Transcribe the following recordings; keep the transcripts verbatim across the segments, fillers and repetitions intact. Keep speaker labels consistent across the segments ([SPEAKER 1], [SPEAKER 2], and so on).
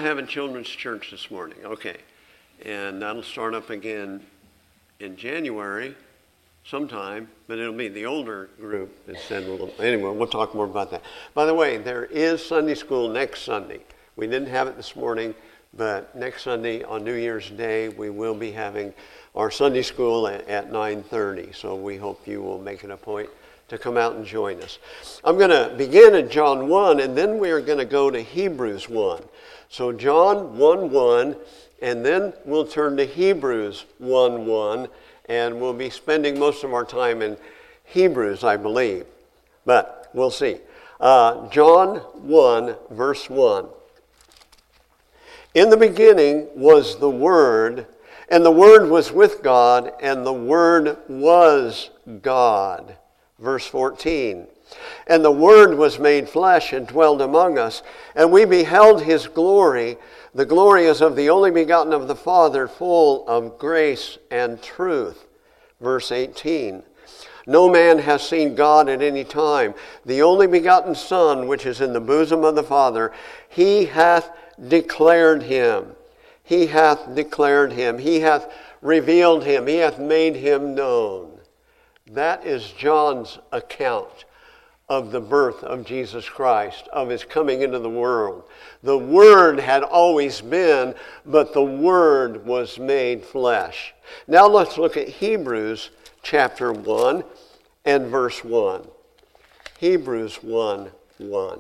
[SPEAKER 1] having children's church this morning. Okay. And that'll start up again in January sometime, but it'll be the older group is said a little. Anyway, we'll talk more about that. By the way, there is Sunday school next Sunday. We didn't have it this morning, but next Sunday on New Year's Day, we will be having our Sunday school at, at nine thirty. So we hope you will make it a point to come out and join us. I'm going to begin at John one, and then we are going to go to Hebrews one. So John one one, and then we'll turn to Hebrews one one, and we'll be spending most of our time in Hebrews, I believe. But we'll see. Uh, John one, verse one. In the beginning was the Word, and the Word was with God, and the Word was God. Verse fourteen, and the Word was made flesh and dwelled among us, and we beheld his glory. The glory is of the only begotten of the Father, full of grace and truth. Verse eighteen, no man has seen God at any time. The only begotten Son, which is in the bosom of the Father, he hath declared him. He hath declared him. He hath revealed him. He hath made him known. That is John's account of the birth of Jesus Christ, of his coming into the world. The Word had always been, but the Word was made flesh. Now let's look at Hebrews chapter one and verse one. Hebrews one one.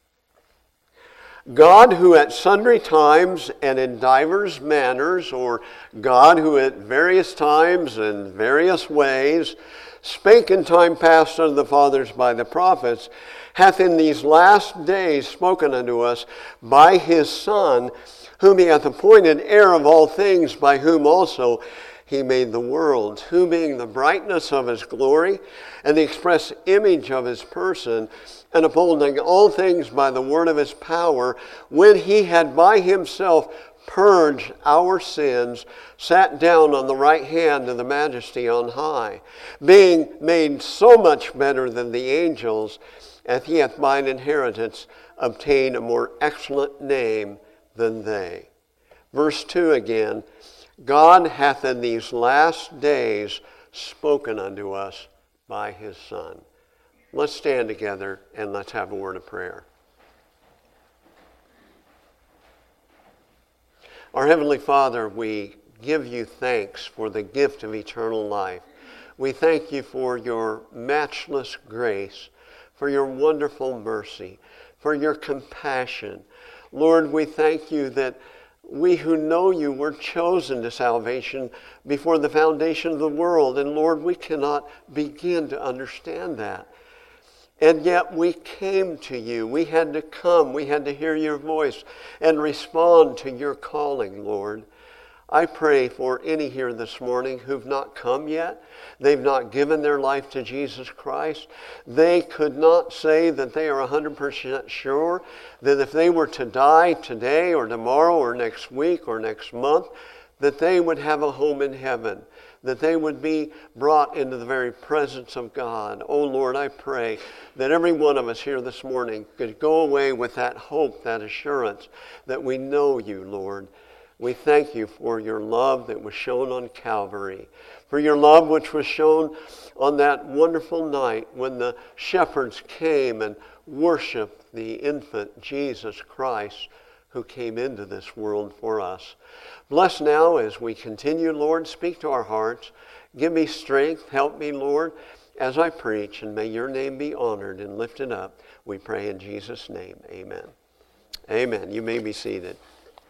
[SPEAKER 1] God, who at sundry times and in divers manners, or God who at various times and various ways spake in time past unto the fathers by the prophets, hath in these last days spoken unto us by his Son, whom he hath appointed heir of all things, by whom also he made the worlds, who being the brightness of his glory and the express image of his person, and upholding all things by the word of his power, when he had by himself purged our sins, sat down on the right hand of the majesty on high, being made so much better than the angels, as he hath by an inheritance obtained a more excellent name than they. Verse two again, God hath in these last days spoken unto us by his Son. Let's stand together and let's have a word of prayer. Our Heavenly Father, we give you thanks for the gift of eternal life. We thank you for your matchless grace, for your wonderful mercy, for your compassion. Lord, we thank you that we who know you were chosen to salvation before the foundation of the world. And Lord, we cannot begin to understand that. And yet we came to you. We had to come. We had to hear your voice and respond to your calling, Lord. I pray for any here this morning who've not come yet. They've not given their life to Jesus Christ. They could not say that they are one hundred percent sure that if they were to die today or tomorrow or next week or next month, that they would have a home in heaven, that they would be brought into the very presence of God. Oh Lord, I pray that every one of us here this morning could go away with that hope, that assurance that we know you, Lord. We thank you for your love that was shown on Calvary, for your love which was shown on that wonderful night when the shepherds came and worshiped the infant Jesus Christ who came into this world for us. Bless now as we continue, Lord. Speak to our hearts. Give me strength. Help me, Lord, as I preach, and may your name be honored and lifted up. We pray in Jesus' name. Amen. Amen. You may be seated.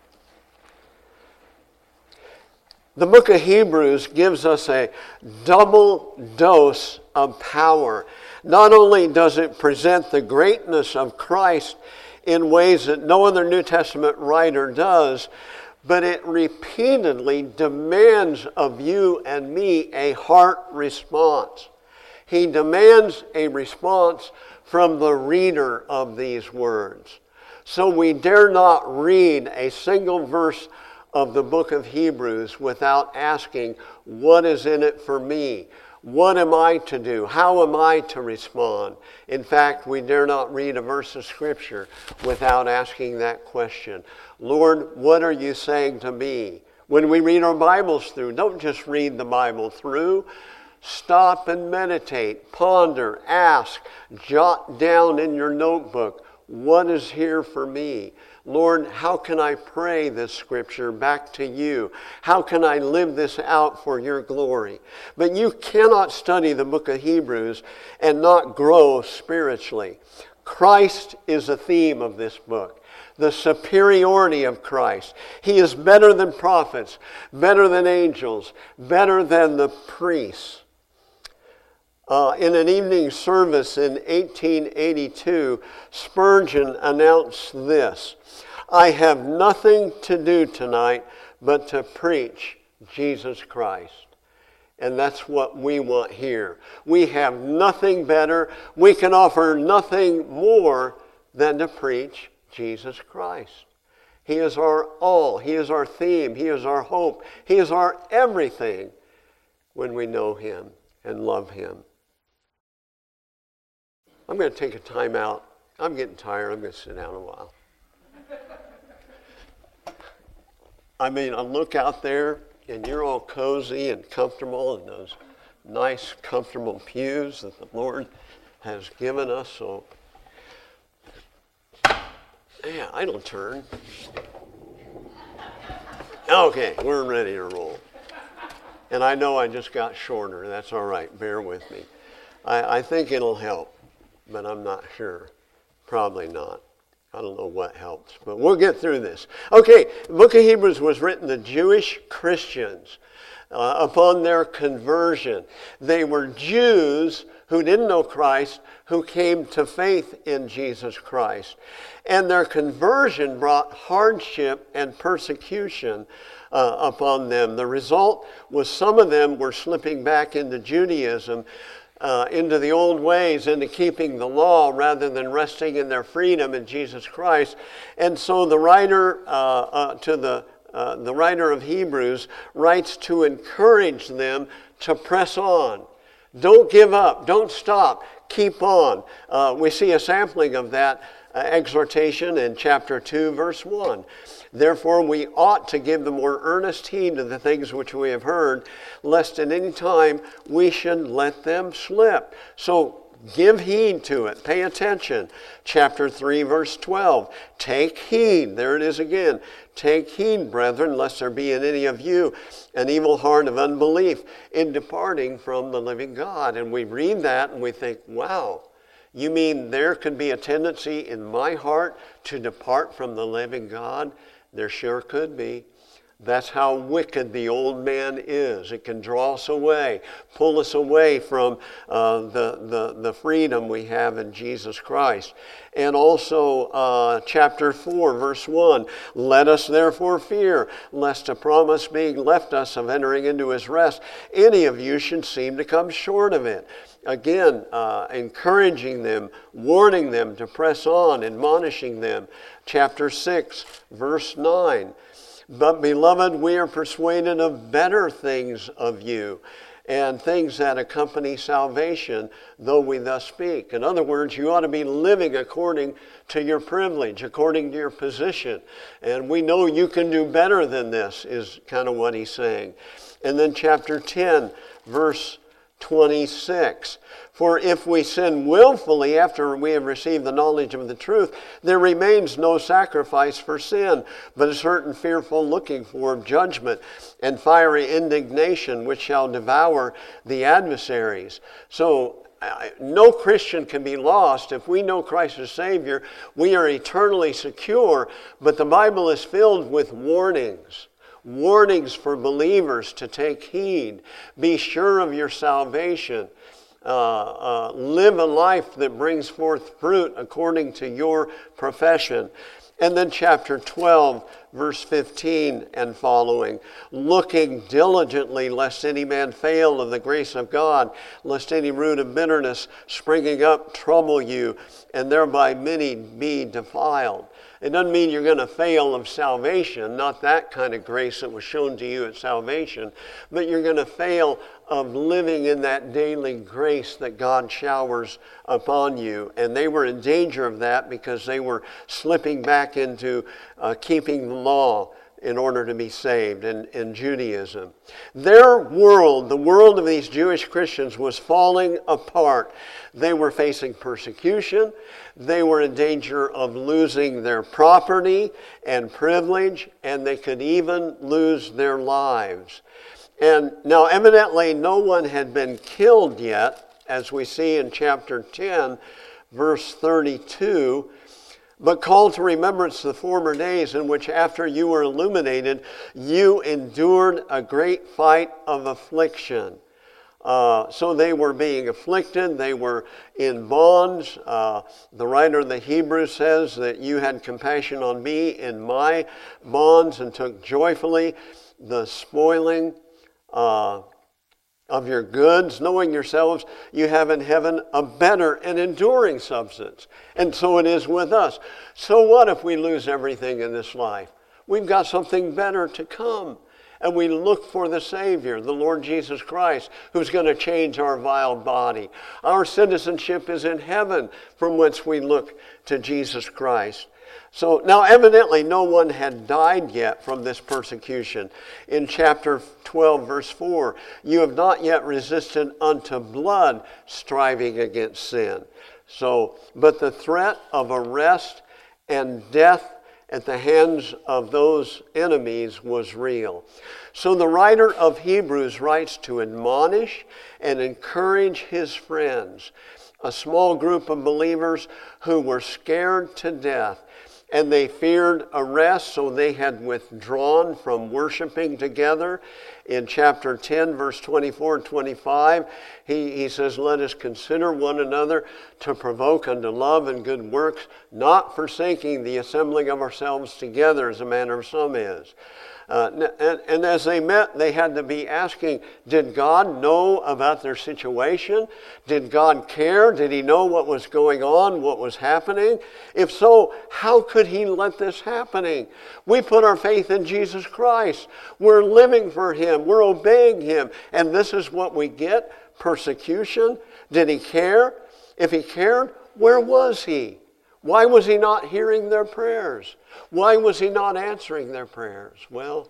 [SPEAKER 1] The book of Hebrews gives us a double dose of power. Not only does it present the greatness of Christ in ways that no other New Testament writer does, but it repeatedly demands of you and me a heart response. He demands a response from the reader of these words. So we dare not read a single verse of the book of Hebrews without asking, what is in it for me? What am I to do? How am I to respond? In fact, we dare not read a verse of Scripture without asking that question. Lord, what are you saying to me? When we read our Bibles through, don't just read the Bible through. Stop and meditate, ponder, ask, jot down in your notebook, what is here for me? Lord, how can I pray this Scripture back to you? How can I live this out for your glory? But you cannot study the book of Hebrews and not grow spiritually. Christ is the theme of this book. The superiority of Christ. He is better than prophets, better than angels, better than the priests. Uh, in an evening service in eighteen eighty-two, Spurgeon announced this: I have nothing to do tonight but to preach Jesus Christ. And that's what we want here. We have nothing better. We can offer nothing more than to preach Jesus Christ. He is our all. He is our theme. He is our hope. He is our everything when we know Him and love Him. I'm going to take a time out. I'm getting tired. I'm going to sit down a while. I mean, I look out there and you're all cozy and comfortable in those nice, comfortable pews that the Lord has given us. So, yeah, idle turn. Okay, we're ready to roll. And I know I just got shorter. That's all right. Bear with me. I, I think it'll help, but I'm not sure. Probably not. I don't know what helps, but we'll get through this. Okay, the book of Hebrews was written to Jewish Christians uh, upon their conversion. They were Jews who didn't know Christ, who came to faith in Jesus Christ. And their conversion brought hardship and persecution uh, upon them. The result was some of them were slipping back into Judaism, Uh, into the old ways, into keeping the law rather than resting in their freedom in Jesus Christ. And so the writer uh, uh, to the uh, the writer of Hebrews writes to encourage them to press on. Don't give up. Don't stop. Keep on. Uh, we see a sampling of that uh, exhortation in chapter two, verse one. Therefore, we ought to give the more earnest heed to the things which we have heard, lest at any time we should let them slip. So give heed to it. Pay attention. Chapter three, verse twelve. Take heed. There it is again. Take heed, brethren, lest there be in any of you an evil heart of unbelief in departing from the living God. And we read that and we think, wow, you mean there could be a tendency in my heart to depart from the living God? There sure could be. That's how wicked the old man is. It can draw us away, pull us away from uh, the, the, the freedom we have in Jesus Christ. And also uh, chapter four, verse one, let us therefore fear, lest a promise being left us of entering into his rest, any of you should seem to come short of it. Again, uh, encouraging them, warning them to press on, admonishing them. Chapter six, verse nine. But beloved, we are persuaded of better things of you, and things that accompany salvation, though we thus speak. In other words, you ought to be living according to your privilege, according to your position. And we know you can do better than this, is kind of what he's saying. And then chapter ten, verse twenty-six. For if we sin willfully after we have received the knowledge of the truth, there remains no sacrifice for sin, but a certain fearful looking for of judgment and fiery indignation which shall devour the adversaries. So uh, no Christian can be lost. If we know Christ as Savior, we are eternally secure, but the Bible is filled with warnings. Warnings for believers to take heed. Be sure of your salvation. Uh, uh, live a life that brings forth fruit according to your profession. And then chapter twelve, verse fifteen and following. Looking diligently lest any man fail of the grace of God, lest any root of bitterness springing up trouble you, and thereby many be defiled. It doesn't mean you're going to fail of salvation, not that kind of grace that was shown to you at salvation, but you're going to fail of living in that daily grace that God showers upon you. And they were in danger of that because they were slipping back into uh, keeping the law in order to be saved in, in Judaism. Their world, the world of these Jewish Christians, was falling apart. They were facing persecution. They were in danger of losing their property and privilege, and they could even lose their lives. And now evidently no one had been killed yet, as we see in chapter ten, verse thirty-two, but call to remembrance the former days in which after you were illuminated, you endured a great fight of affliction. Uh, so they were being afflicted, they were in bonds. Uh, the writer of the Hebrews says that you had compassion on me in my bonds and took joyfully the spoiling uh, of your goods, knowing yourselves you have in heaven a better and enduring substance. And so it is with us. So what if we lose everything in this life? We've got something better to come. And we look for the Savior, the Lord Jesus Christ, who's going to change our vile body. Our citizenship is in heaven, from whence we look to Jesus Christ. So now evidently no one had died yet from this persecution. In chapter twelve, verse four, you have not yet resisted unto blood, striving against sin. So, but the threat of arrest and death at the hands of those enemies was real. So the writer of Hebrews writes to admonish and encourage his friends, a small group of believers who were scared to death. And they feared arrest, so they had withdrawn from worshiping together. In chapter ten, verse twenty-four and twenty-five, he, he says, let us consider one another to provoke unto love and good works, not forsaking the assembling of ourselves together as a manner of some is. Uh, and, and as they met, they had to be asking, did God know about their situation? Did God care? Did he know what was going on, what was happening? If so, how could he let this happening? We put our faith in Jesus Christ. We're living for him. We're obeying him. And this is what we get, persecution. Did he care? If he cared, where was he? Why was he not hearing their prayers? Why was he not answering their prayers? Well,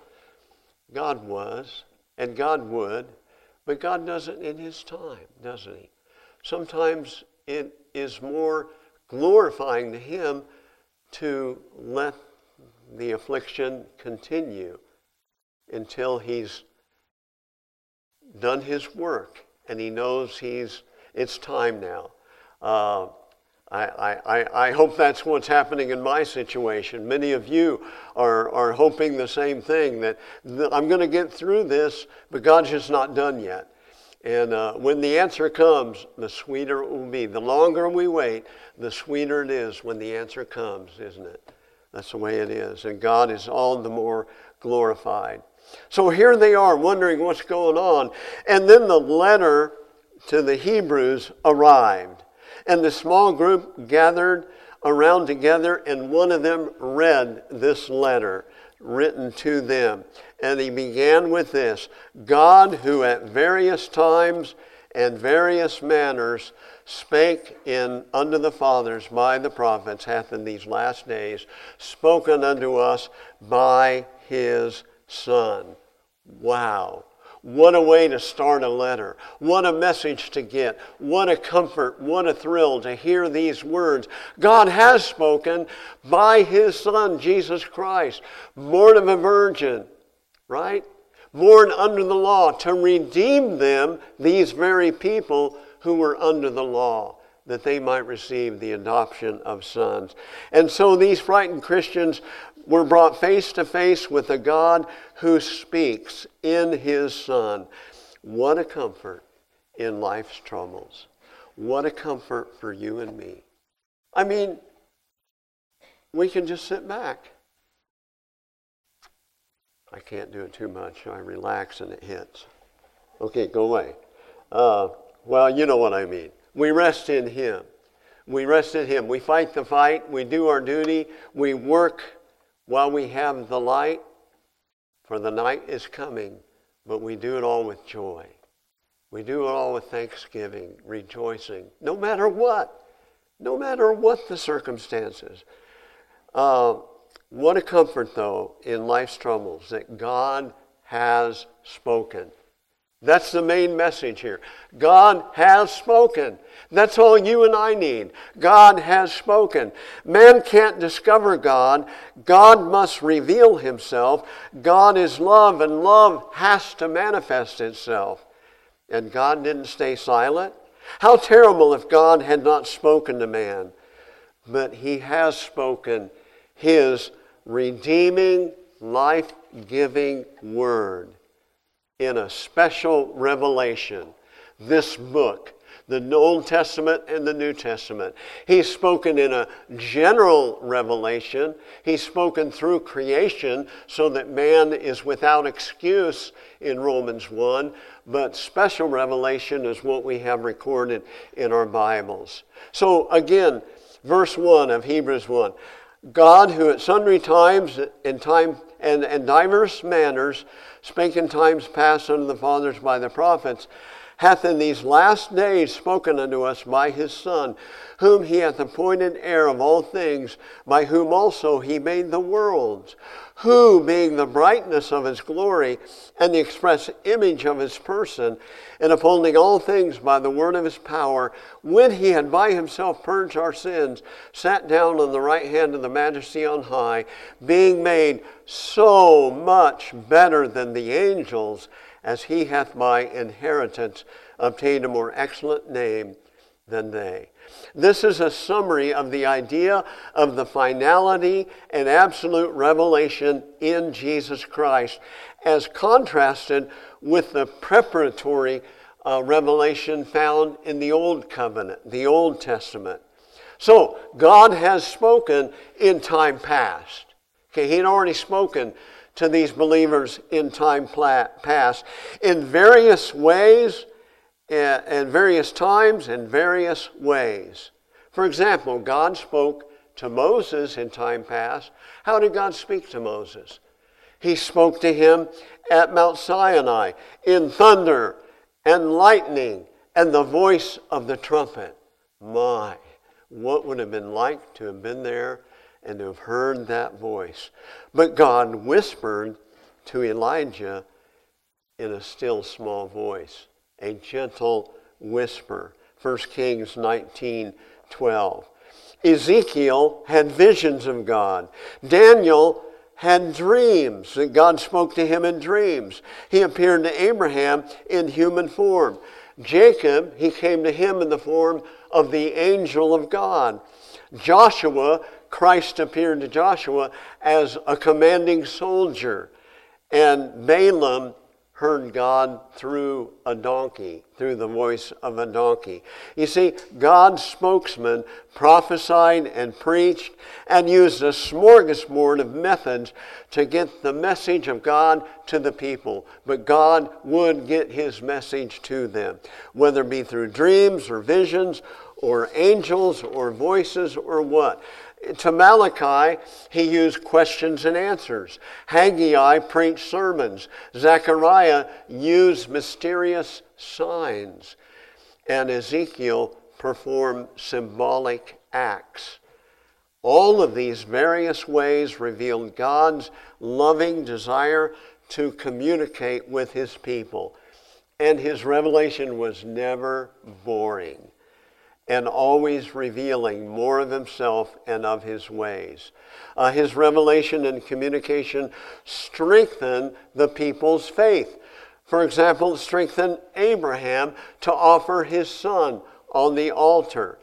[SPEAKER 1] God was, and God would, but God does it in his time, doesn't he? Sometimes it is more glorifying to him to let the affliction continue until he's done his work and he knows he's it's time now. Uh, I, I, I hope that's what's happening in my situation. Many of you are, are hoping the same thing, that th- I'm going to get through this, but God's just not done yet. And uh, when the answer comes, the sweeter it will be. The longer we wait, the sweeter it is when the answer comes, isn't it? That's the way it is. And God is all the more glorified. So here they are wondering what's going on. And then the letter to the Hebrews arrived. And the small group gathered around together, and one of them read this letter written to them. And he began with this: God, who at various times and various manners spake in unto the fathers by the prophets, hath in these last days spoken unto us by his Son. Wow. What a way to start a letter. What a message to get. What a comfort, what a thrill to hear these words. God has spoken by his Son, Jesus Christ, born of a virgin, right? Born under the law to redeem them, these very people who were under the law, that they might receive the adoption of sons. And so these frightened Christians were brought face to face with a God who speaks in his Son. What a comfort in life's troubles. What a comfort for you and me. I mean, we can just sit back. I can't do it too much. I relax and it hits. Okay, go away. Uh, well, you know what I mean. We rest in him. We rest in him. We fight the fight. We do our duty. We work while we have the light, for the night is coming, but we do it all with joy. We do it all with thanksgiving, rejoicing, no matter what, no matter what the circumstances. Uh, what a comfort, though, in life's troubles, that God has spoken. That's the main message here. God has spoken. That's all you and I need. God has spoken. Man can't discover God. God must reveal himself. God is love, and love has to manifest itself. And God didn't stay silent. How terrible if God had not spoken to man. But he has spoken his redeeming, life-giving word in a special revelation, this book, the Old Testament and the New Testament. He's spoken in a general revelation. He's spoken through creation so that man is without excuse in Romans one, but special revelation is what we have recorded in our Bibles. So again, verse one of Hebrews one, God, who at sundry times and time and, and divers manners spake in times past unto the fathers by the prophets, hath in these last days spoken unto us by his Son, whom he hath appointed heir of all things, by whom also he made the worlds, who, being the brightness of his glory and the express image of his person, and upholding all things by the word of his power, when he had by himself purged our sins, sat down on the right hand of the majesty on high, being made so much better than the angels, as he hath by inheritance obtained a more excellent name than they. This is a summary of the idea of the finality and absolute revelation in Jesus Christ, as contrasted with the preparatory uh, revelation found in the Old Covenant, the Old Testament. So, God has spoken in time past. Okay, he had already spoken to these believers in time past in various ways, and various times, and various ways. For example, God spoke to Moses in time past. How did God speak to Moses? He spoke to him at Mount Sinai in thunder and lightning and the voice of the trumpet. My, what would it have been like to have been there and to have heard that voice? But God whispered to Elijah in a still small voice, a gentle whisper. First Kings nineteen twelve. Ezekiel had visions of God. Daniel had dreams, that God spoke to him in dreams. He appeared to Abraham in human form. Jacob, he came to him in the form of the angel of God. Joshua, Christ appeared to Joshua as a commanding soldier. And Balaam heard God through a donkey, through the voice of a donkey. You see, God's spokesman prophesied and preached and used a smorgasbord of methods to get the message of God to the people. But God would get his message to them, whether it be through dreams or visions or angels or voices or what. To Malachi, he used questions and answers. Haggai preached sermons. Zechariah used mysterious signs. And Ezekiel performed symbolic acts. All of these various ways revealed God's loving desire to communicate with his people. And his revelation was never boring, and always revealing more of himself and of his ways. Uh, his revelation and communication strengthened the people's faith. For example, it strengthened Abraham to offer his son on the altar.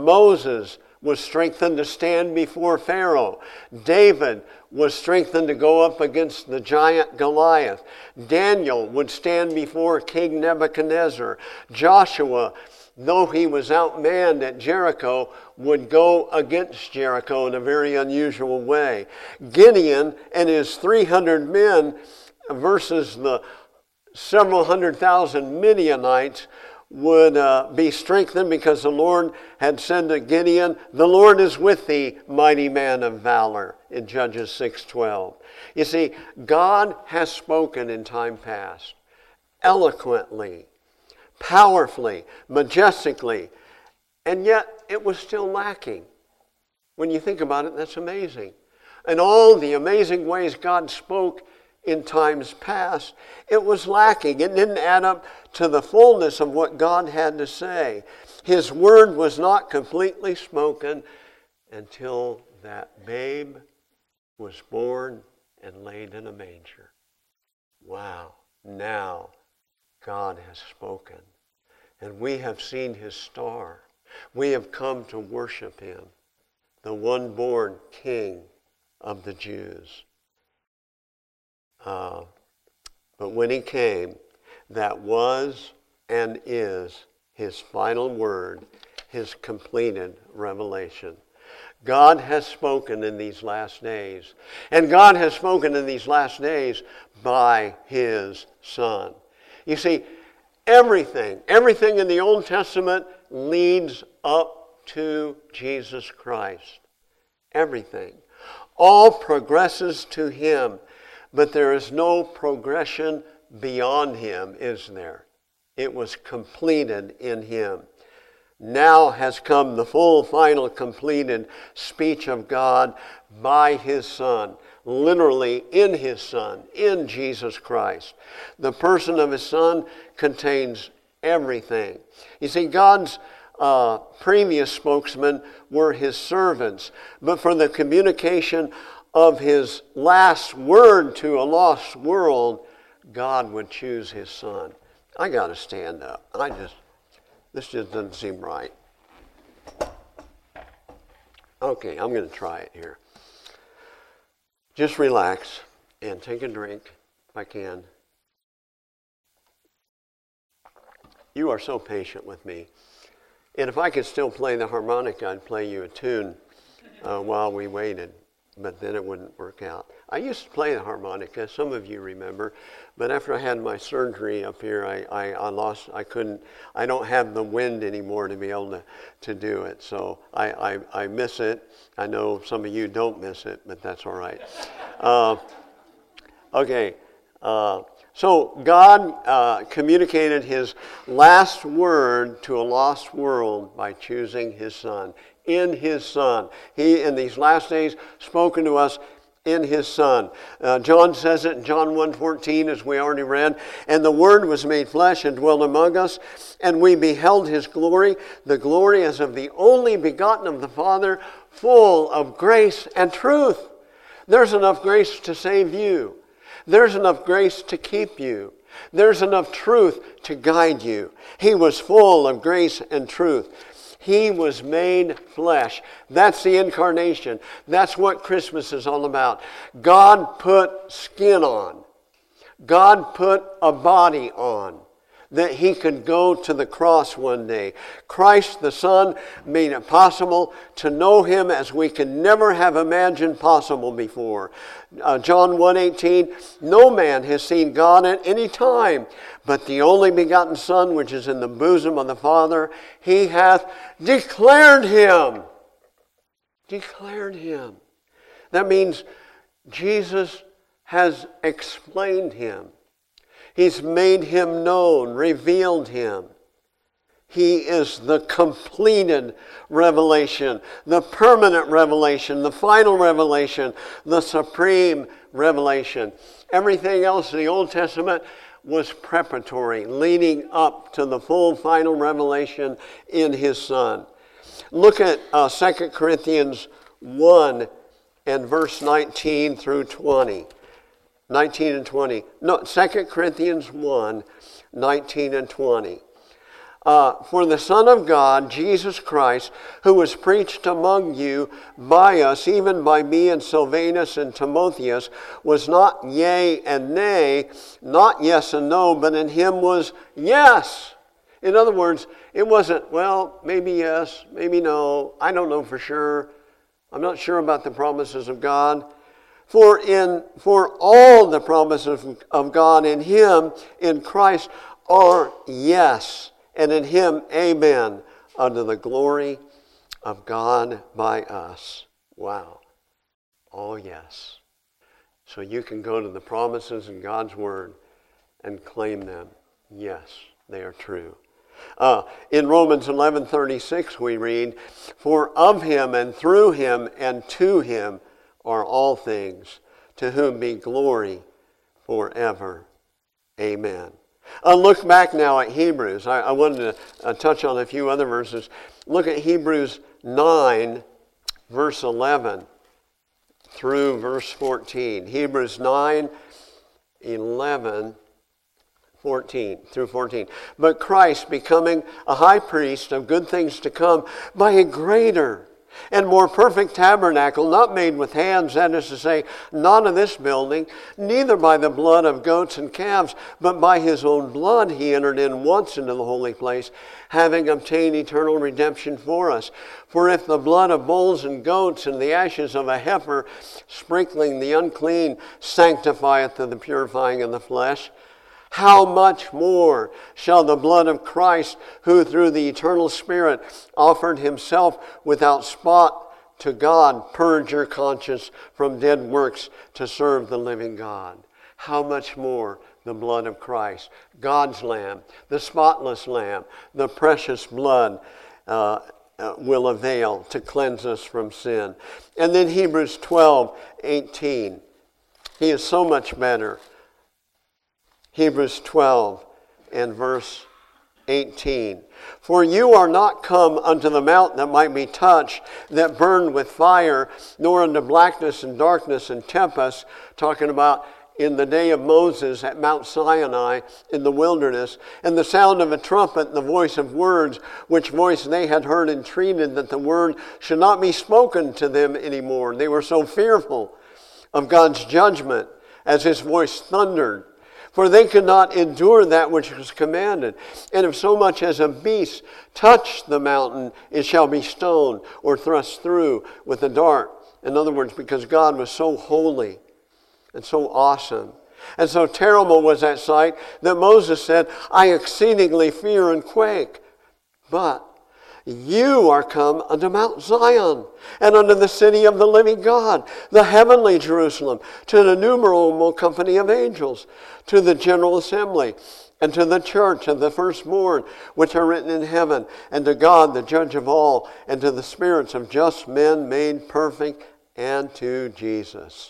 [SPEAKER 1] Moses was strengthened to stand before Pharaoh. David was strengthened to go up against the giant Goliath. Daniel would stand before King Nebuchadnezzar. Joshua, though he was outmanned at Jericho, would go against Jericho in a very unusual way. Gideon and his three hundred men versus the several hundred thousand Midianites would uh, be strengthened, because the Lord had said to Gideon, "The Lord is with thee, mighty man of valor," in Judges six twelve. You see, God has spoken in time past, eloquently, powerfully, majestically, and yet it was still lacking. When you think about it, that's amazing. And all the amazing ways God spoke in times past, it was lacking. It didn't add up to the fullness of what God had to say. His word was not completely spoken until that babe was born and laid in a manger. Wow, now God has spoken. And we have seen his star. We have come to worship him, the one born King of the Jews. Uh, but when he came, that was and is his final word, his completed revelation. God has spoken in these last days. And God has spoken in these last days by his Son. You see, everything, everything in the Old Testament leads up to Jesus Christ. Everything. All progresses to him. But there is no progression beyond him, is there? It was completed in him. Now has come the full, final, completed speech of God by his Son. Literally in his Son, in Jesus Christ. The person of his Son contains everything. You see, God's uh, previous spokesmen were his servants. But for the communication of his last word to a lost world, God would choose his Son. I got to stand up. I just, this just doesn't seem right. Okay, I'm going to try it here. Just relax and take a drink if I can. You are so patient with me. And if I could still play the harmonica, I'd play you a tune uh, while we waited. But then it wouldn't work out. I used to play the harmonica, some of you remember, but after I had my surgery up here, I, I, I lost, I couldn't, I don't have the wind anymore to be able to, to do it. So I, I, I miss it. I know some of you don't miss it, but that's all right. Uh, okay, uh, so God uh, communicated his last word to a lost world by choosing his Son. In his Son. He, in these last days, spoken to us in his Son. Uh, John says it in John one fourteen, as we already read, "And the Word was made flesh and dwelt among us, and we beheld his glory, the glory as of the only begotten of the Father, full of grace and truth." There's enough grace to save you. There's enough grace to keep you. There's enough truth to guide you. He was full of grace and truth. He was made flesh. That's the incarnation. That's what Christmas is all about. God put skin on. God put a body on that he could go to the cross one day. Christ the Son made it possible to know him as we could never have imagined possible before. Uh, John one eighteen, "No man has seen God at any time, but the only begotten Son, which is in the bosom of the Father, he hath declared him." Declared him. That means Jesus has explained him. He's made him known, revealed him. He is the completed revelation, the permanent revelation, the final revelation, the supreme revelation. Everything else in the Old Testament was preparatory, leading up to the full final revelation in his Son. Look at uh, Second Corinthians one and verse nineteen through twenty. nineteen and twenty. No, Second Corinthians one, nineteen and twenty. Uh, "For the Son of God, Jesus Christ, who was preached among you by us, even by me and Silvanus and Timotheus, was not yea and nay, not yes and no, but in him was yes." In other words, it wasn't, well, maybe yes, maybe no, I don't know for sure. I'm not sure about the promises of God. For in for all the promises of God in him, in Christ, are yes, and in him, amen, unto the glory of God by us. Wow. Oh, yes. So you can go to the promises in God's word and claim them. Yes, they are true. Uh, in Romans eleven thirty-six we read, for of him and through him and to him are all things, to whom be glory forever. Amen. Uh, look back now at Hebrews. I, I wanted to uh, touch on a few other verses. Look at Hebrews nine, verse eleven through verse fourteen. Hebrews nine, eleven, fourteen through fourteen. But Christ, becoming a high priest of good things to come, by a greater and more perfect tabernacle, not made with hands, that is to say, not of this building, neither by the blood of goats and calves, but by his own blood he entered in once into the holy place, having obtained eternal redemption for us. For if the blood of bulls and goats and the ashes of a heifer, sprinkling the unclean, sanctifieth to the purifying of the flesh, how much more shall the blood of Christ, who through the eternal Spirit offered himself without spot to God, purge your conscience from dead works to serve the living God? How much more the blood of Christ, God's Lamb, the spotless Lamb, the precious blood uh, uh, will avail to cleanse us from sin. And then Hebrews twelve eighteen. He is so much better. Hebrews twelve and verse eighteen. For you are not come unto the mount that might be touched, that burned with fire, nor unto blackness and darkness and tempest, talking about in the day of Moses at Mount Sinai in the wilderness, and the sound of a trumpet and the voice of words, which voice they had heard entreated that the word should not be spoken to them anymore. They were so fearful of God's judgment as his voice thundered. For they could not endure that which was commanded. And if so much as a beast touch the mountain, it shall be stoned or thrust through with a dart. In other words, because God was so holy and so awesome. And so terrible was that sight that Moses said, I exceedingly fear and quake. But you are come unto Mount Zion, and unto the city of the living God, the heavenly Jerusalem, to an innumerable company of angels, to the general assembly, and to the church of the firstborn, which are written in heaven, and to God, the judge of all, and to the spirits of just men made perfect, and to Jesus.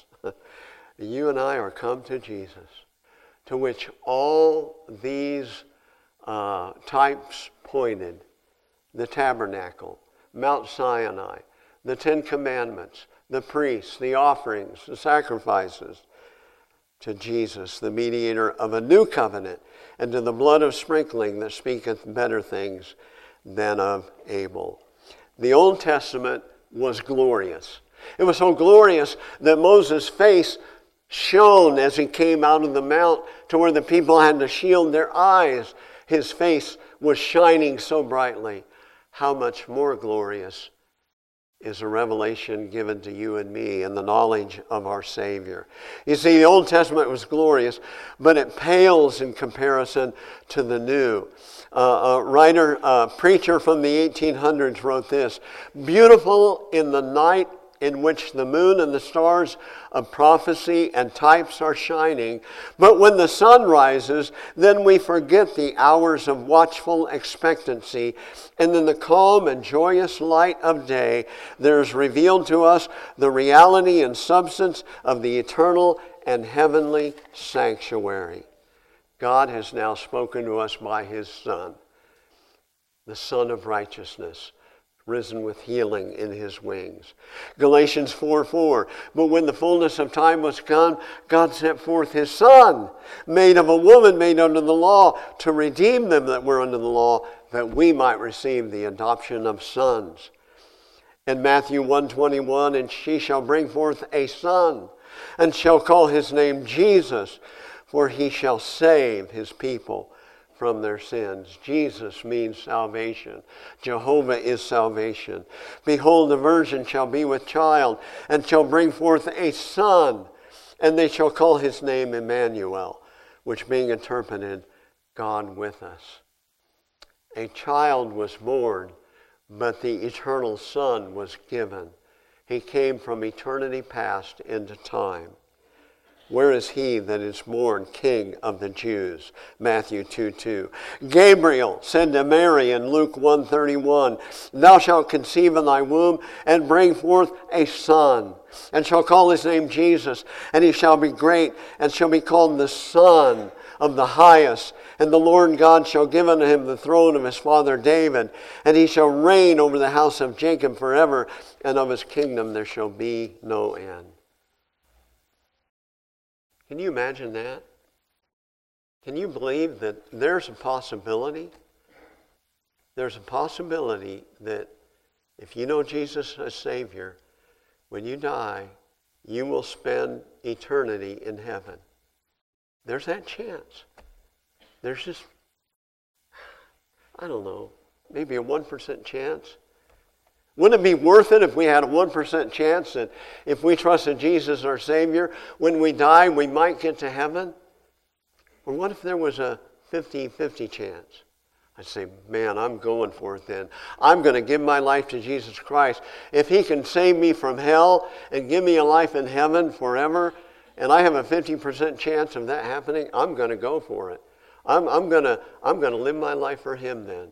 [SPEAKER 1] You and I are come to Jesus, to which all these uh, types pointed. The tabernacle, Mount Sinai, the Ten Commandments, the priests, the offerings, the sacrifices, to Jesus, the mediator of a new covenant, and to the blood of sprinkling that speaketh better things than of Abel. The Old Testament was glorious. It was so glorious that Moses' face shone as he came out of the mount, to where the people had to shield their eyes. His face was shining so brightly. How much more glorious is a revelation given to you and me in the knowledge of our Savior. You see, the Old Testament was glorious, but it pales in comparison to the New. Uh, a writer, a preacher from the eighteen hundreds wrote this, beautiful in the night in which the moon and the stars of prophecy and types are shining. But when the sun rises, then we forget the hours of watchful expectancy. And in the calm and joyous light of day, there is revealed to us the reality and substance of the eternal and heavenly sanctuary. God has now spoken to us by his Son, the Son of righteousness, risen with healing in his wings. Galatians four four, but when the fullness of time was come, God sent forth his Son, made of a woman, made under the law, to redeem them that were under the law, that we might receive the adoption of sons. In Matthew one twenty-one, and she shall bring forth a son, and shall call his name Jesus, for he shall save his people from their sins. Jesus means salvation. Jehovah is salvation. Behold, the virgin shall be with child, and shall bring forth a son, and they shall call his name Emmanuel, which being interpreted, God with us. a child was born, but the eternal Son was given. He came from eternity past into time. Where is he that is born King of the Jews? Matthew two two. Gabriel said to Mary in Luke one thirty-one, Thou shalt conceive in thy womb and bring forth a son, and shall call his name Jesus, and he shall be great, and shall be called the Son of the Highest. And the Lord God shall give unto him the throne of his father David, and he shall reign over the house of Jacob forever, and of his kingdom there shall be no end. Can you imagine that? Can you believe that there's a possibility? There's a possibility that if you know Jesus as Savior, when you die, you will spend eternity in heaven. There's that chance. There's just, I don't know, maybe a one percent chance. Wouldn't it be worth it if we had a one percent chance that if we trusted Jesus our Savior, when we die, we might get to heaven? Or what if there was a fifty-fifty chance? I'd say, man, I'm going for it then. I'm going to give my life to Jesus Christ. If he can save me from hell and give me a life in heaven forever, and I have a fifty percent chance of that happening, I'm going to go for it. I'm, I'm going to, I'm going to live my life for him then.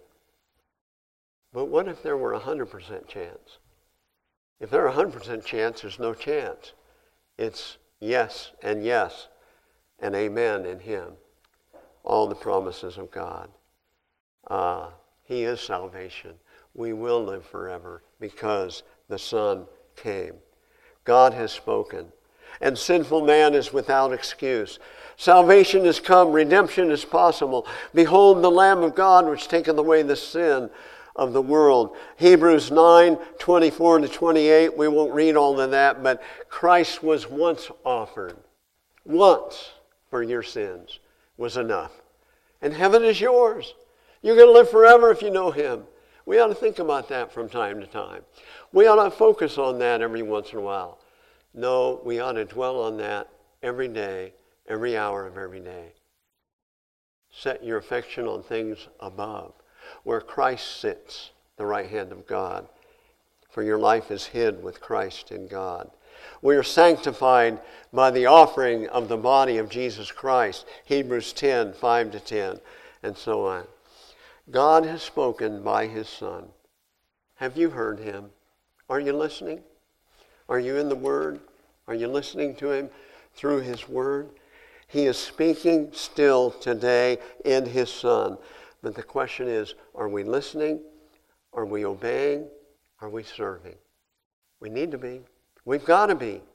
[SPEAKER 1] But what if there were a one hundred percent chance? If there were a one hundred percent chance, there's no chance. It's yes and yes and amen in him. All the promises of God. Uh, he is salvation. We will live forever because the Son came. God has spoken. And sinful man is without excuse. Salvation is come. Redemption is possible. Behold the Lamb of God which taketh away the sin of the world. Hebrews nine, twenty-four to twenty-eight. We won't read all of that, but Christ was once offered. Once for your sins was enough. And heaven is yours. You're going to live forever if you know him. We ought to think about that from time to time. We ought to focus on that every once in a while. No, we ought to dwell on that every day, every hour of every day. Set your affection on things above, where Christ sits, the right hand of God. For your life is hid with Christ in God. We are sanctified by the offering of the body of Jesus Christ. Hebrews ten, five to ten, and so on. God has spoken by his Son. Have you heard him? Are you listening? Are you in the Word? Are you listening to him through his Word? He is speaking still today in his Son. But the question is, are we listening? Are we obeying? Are we serving? We need to be. We've got to be.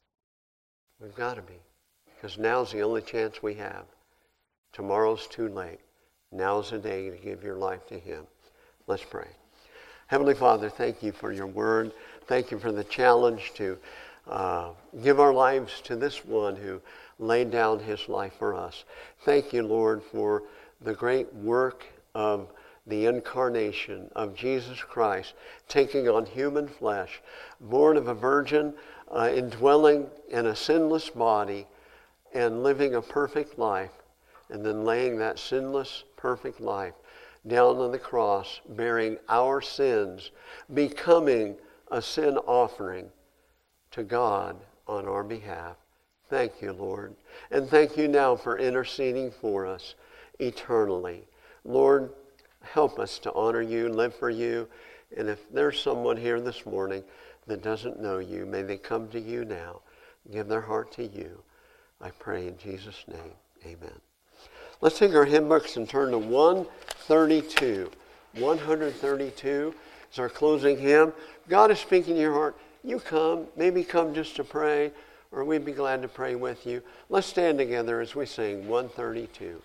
[SPEAKER 1] We've got to be. Because now's the only chance we have. Tomorrow's too late. Now's the day to give your life to him. Let's pray. Heavenly Father, thank you for your word. Thank you for the challenge to uh, give our lives to this one who laid down his life for us. Thank you, Lord, for the great work of the incarnation of Jesus Christ, taking on human flesh, born of a virgin, uh, indwelling in a sinless body, and living a perfect life, and then laying that sinless, perfect life down on the cross, bearing our sins, becoming a sin offering to God on our behalf. Thank you, Lord. And thank you now for interceding for us eternally. Lord, help us to honor you, live for you. And if there's someone here this morning that doesn't know you, may they come to you now, give their heart to you. I pray in Jesus' name, amen. Let's take our hymn books and turn to one thirty-two. one thirty-two is our closing hymn. God is speaking to your heart. You come, maybe come just to pray, or we'd be glad to pray with you. Let's stand together as we sing one thirty-two.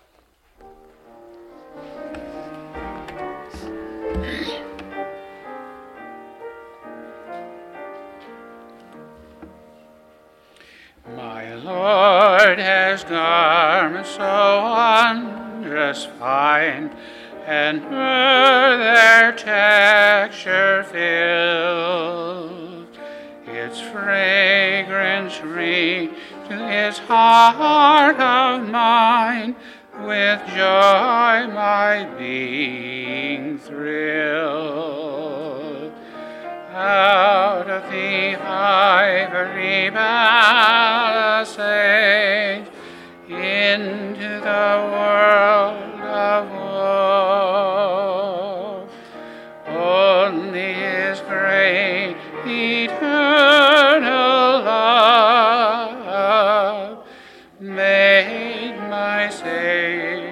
[SPEAKER 2] My Lord has garments so wondrous fine, and were their texture filled, its fragrance reached to his heart of mine, with joy my being thrill. Out of the ivory palisades into the world of woe. Only His great eternal love made my Savior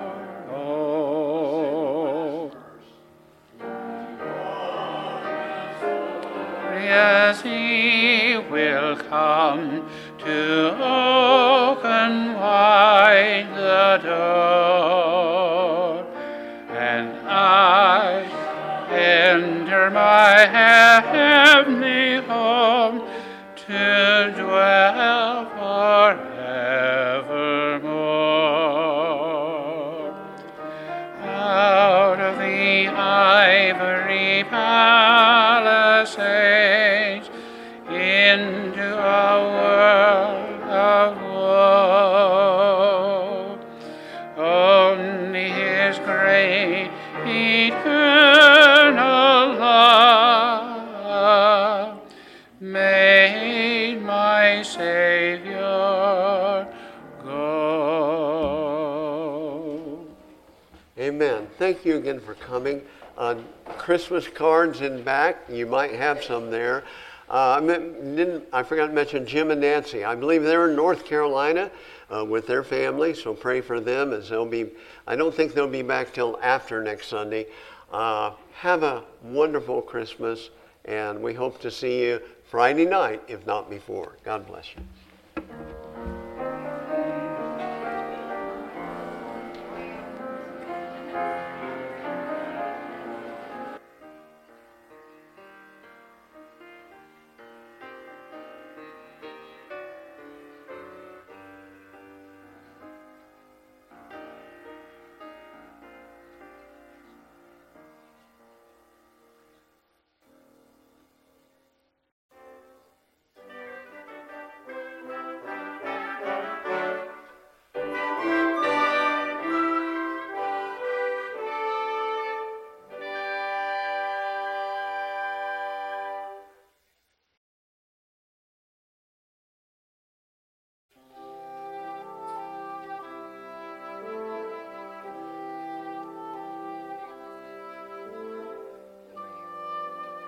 [SPEAKER 2] whole. As He will come to open wide the door, and I enter my heavenly home to dwell forevermore. Out of the ivory palisades into a world of woe, only His great eternal love made my Savior go.
[SPEAKER 1] Amen. Thank you again for coming. Uh, Christmas cards in back. You might have some there. Uh, I, meant, didn't, I forgot to mention Jim and Nancy. I believe they're in North Carolina uh, with their family, so pray for them as they'll be, I don't think they'll be back till after next Sunday. Uh, have a wonderful Christmas, and we hope to see you Friday night, if not before. God bless you.